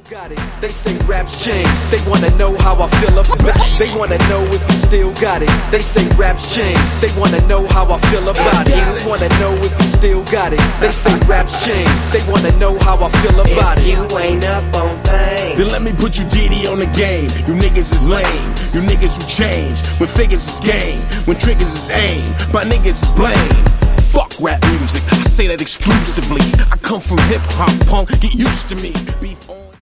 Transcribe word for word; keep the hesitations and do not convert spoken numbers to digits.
Got it. They say raps change. They wanna know how I feel about it. They wanna know if you still got it. They say raps change. They wanna know how I feel about it. They wanna know if you still got it. They say raps change. They wanna know how I feel about it. If you ain't up on things, then let me put you Diddy on the game. You niggas is lame. You niggas who change when figures is game, when triggers is aim. My niggas is blame. Fuck rap music. I say that exclusively. I come from hip hop, punk. Get used to me. Be